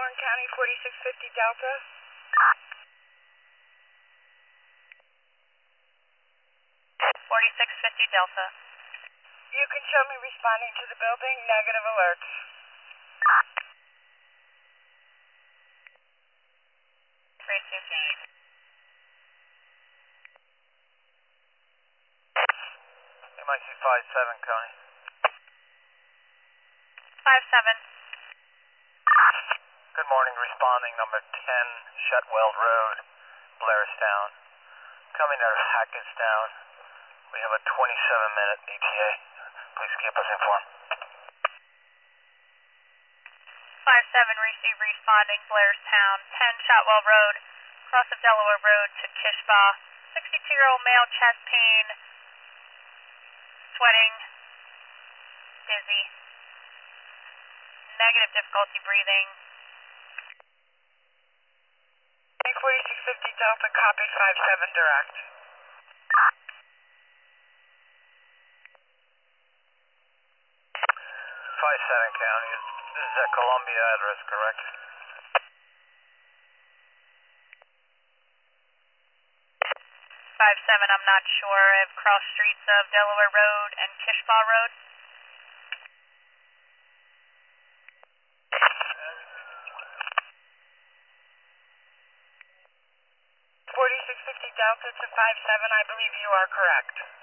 Warren County, 4650 Delta. 4650 Delta. You can show me responding to the building, negative alerts. MIC 57, Connie. 57. Good morning, responding number 10, Shutwell Road, Blairstown. Coming out of Hackettstown. We have a 27-minute ETA. Please keep us informed. 57, receive responding, Blairstown, 10 Shotwell Road, cross of Delaware Road to Kishbaugh. 62-year-old male, chest pain, sweating, dizzy, negative difficulty breathing. 4650 Delta, copy 57 direct. 57 County. This is a Columbia address, correct? 57, I'm not sure. I've crossed streets of Delaware Road and Kishbaugh Road. Delta to 57, I believe you are correct.